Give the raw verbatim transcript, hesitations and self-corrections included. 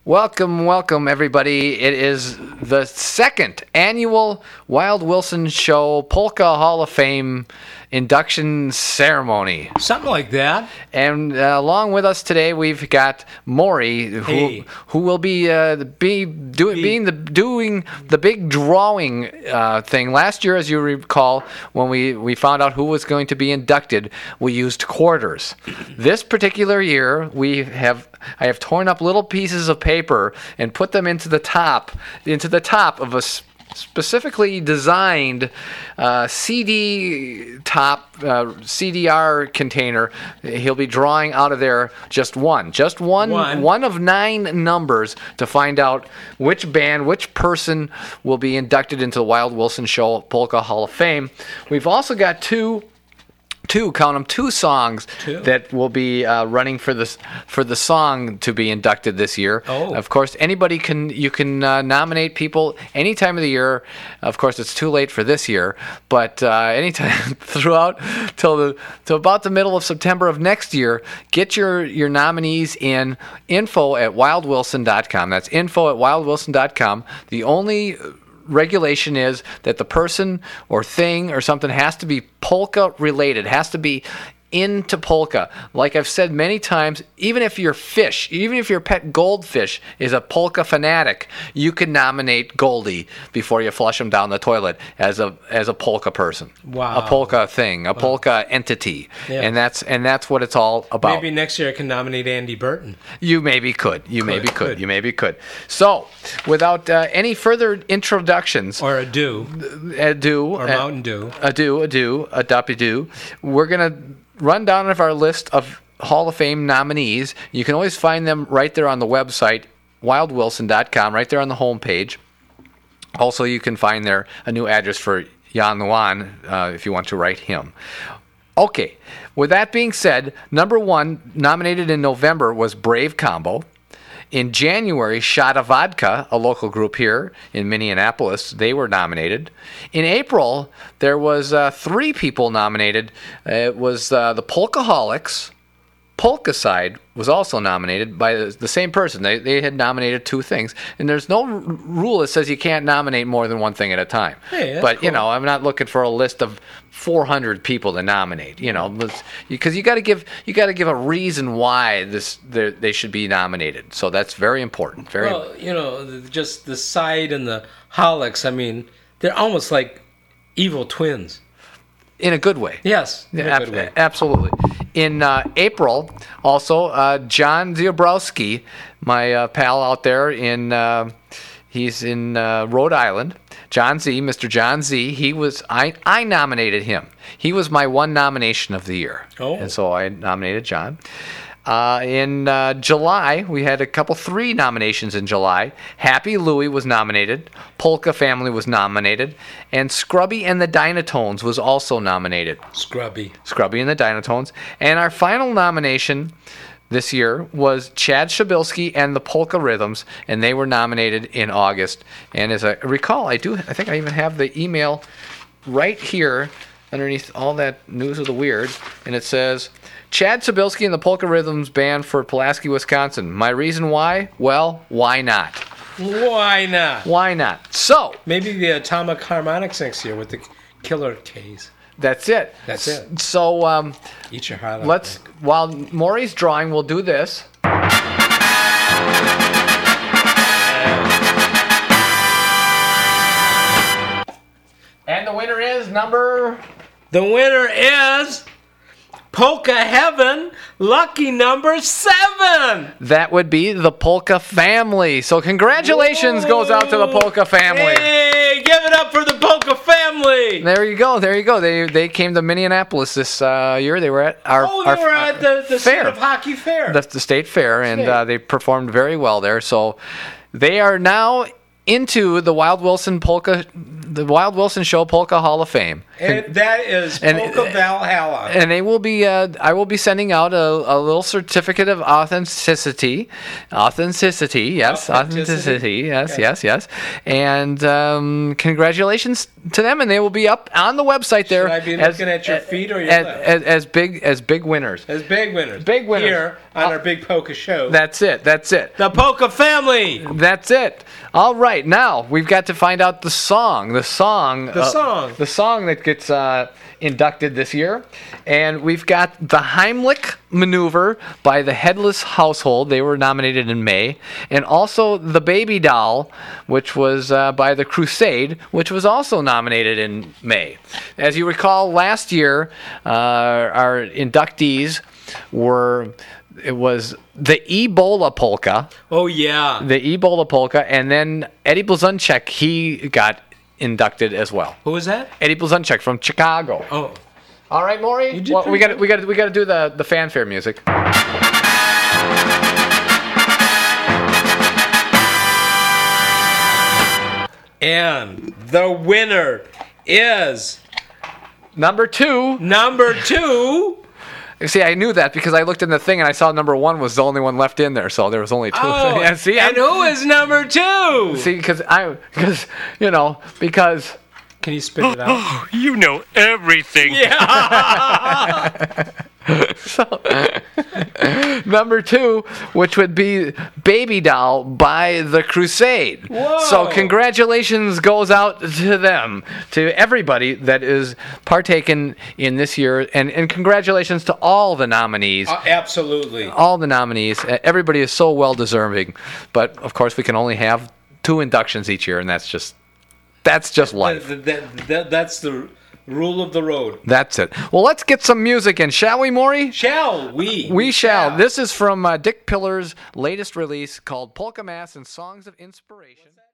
Welcome, welcome, everybody. It is the second annual Wild Wilson Show Polka Hall of Fame induction ceremony. Something like that. And uh, along with us today, we've got Maury, who Hey. who will be uh, be doing Be- being the doing the big drawing uh, thing. Last year, as you recall, when we, we found out who was going to be inducted, we used quarters. This particular year, we have I have torn up little pieces of paper and put them into the top into the top of a s- specifically designed uh, C D top uh, C D R container. He'll be drawing out of there just one, just one, One. one of nine numbers to find out which band, which person will be inducted into the Wild Wilson Show Polka Hall of Fame. We've also got two. Two, count them, two songs Two. that will be uh, running for this for the song to be inducted this year. Oh. Of course, anybody can you can uh, nominate people any time of the year. Of course, it's too late for this year, but uh, anytime throughout till the till about the middle of September of next year, get your your nominees in. Info at wild wilson dot com. That's info at wild wilson dot com. The only regulation is that the person or thing or something has to be polka related, has to be into polka. Like I've said many times, even if your fish, even if your pet goldfish is a polka fanatic, you can nominate Goldie before you flush him down the toilet as a as a polka person. Wow. A polka thing, a polka entity. Yeah. And that's and that's what it's all about. Maybe next year I can nominate Andy Burton. You maybe could. You maybe could. could. You maybe could. So, without uh, any further introductions, Or a do. adieu, Or uh, Mountain Dew. adieu, adieu, adapidu. We're gonna run down of our list of Hall of Fame nominees. You can always find them right there on the website, wild wilson dot com, right there on the homepage. Also, you can find there a new address for Jan Luan uh, if you want to write him. Okay, with that being said, number one nominated in November was Brave Combo. In January, Shada Vodka, a local group here in Minneapolis, they were nominated. In April, there was uh, three people nominated. It was uh, the Polkaholics. Polka Side was also nominated by the, the same person. They they had nominated two things, and there's no r- rule that says you can't nominate more than one thing at a time. Hey, that's but you cool. know, I'm not looking for a list of four hundred people to nominate. You know, because you got to give you got to give a reason why this they they should be nominated. So that's very important. Very Well, you know, the- just the side and the holics, I mean, they're almost like evil twins. in a good way. Yes, in a Ab- good way. Absolutely. In uh, April, also, uh, John Ziobrowski, my uh, pal out there in, uh, he's in uh, Rhode Island. John Z, Mister John Z, he was, I, I nominated him. He was my one nomination of the year. Oh. And so I nominated John. Uh, in uh, July, we had a couple, three nominations in July. Happy Louie was nominated. Polka Family was nominated. And Scrubby and the Dynatones was also nominated. Scrubby. Scrubby and the Dynatones. And our final nomination this year was Chad Shabilsky and the Polka Rhythms, and they were nominated in August. And as I recall, I do, I think I even have the email right here underneath all that news of the weird, and it says, Chad Shabilsky and the Polka Rhythms Band for Pulaski, Wisconsin. My reason why? Well, why not? Why not? Why not? So, Maybe the Atomic Harmonics next year with the Killer K's. that's it. That's it. So, um, Eat your heart out. let's, while Maury's drawing, we'll do this. And the winner is number... The winner is Polka Heaven, lucky number seven. That would be the Polka Family. So congratulations goes out to the Polka Family. Hey, give it up for the Polka Family. There you go. There you go. They they came to Minneapolis this uh, year. They were at our, Oh, they our were at the, the fair. State of Hockey Fair. That's the state fair, and State. uh, they performed very well there. So they are now into the Wild Wilson Polka the Wild Wilson Show Polka Hall of Fame. And that is And- Polka Valhalla. And they will be. Uh, I will be sending out a, a little certificate of authenticity. Authenticity, yes, Authenticity? authenticity, yes, Okay. yes, yes. And um, congratulations to them, and they will be up on the website there. Should I be as- looking at your feet or your as, left? as, as big as big winners. As big winners. Big winners. Here on our Big Polka Show. That's it. That's it. the Polka family. That's it. All right, now we've got to find out the song. The song. The song. The song that gets uh, inducted this year, and we've got the Heimlich Maneuver by the Headless Household. They were nominated in May, and also the Baby Doll, which was uh, by the Crusade, which was also nominated in May. As you recall, last year uh, our inductees were. It was the Ebola polka, Oh, yeah. the Ebola polka, and then Eddie Blazonczyk, he got inducted as well. Who was that? Eddie Blazonczyk from Chicago. Oh. All right, Maury. did Well, we pretty got we got we got to do the the fanfare music. And the winner is Number two. number two. See, I knew that because I looked in the thing and I saw number one was the only one left in there, so there was only two. Oh, yeah, see, and I'm- who is number two? see, because I because you know because. Can you spit it out? You know everything. Yeah. So, number two, which would be Baby Doll by the Crusade. Whoa. So congratulations goes out to them, to everybody that is partaken in this year, and, and congratulations to all the nominees. Uh, absolutely. all the nominees. Uh, Everybody is so well deserving, but of course we can only have two inductions each year, and that's just that's just life. That- that- that- that's the rule of the road. That's it. Well, let's get some music in, shall we, Maury? Shall we? We shall. This is from uh, Dick Pillar's latest release called Polka Mass and Songs of Inspiration.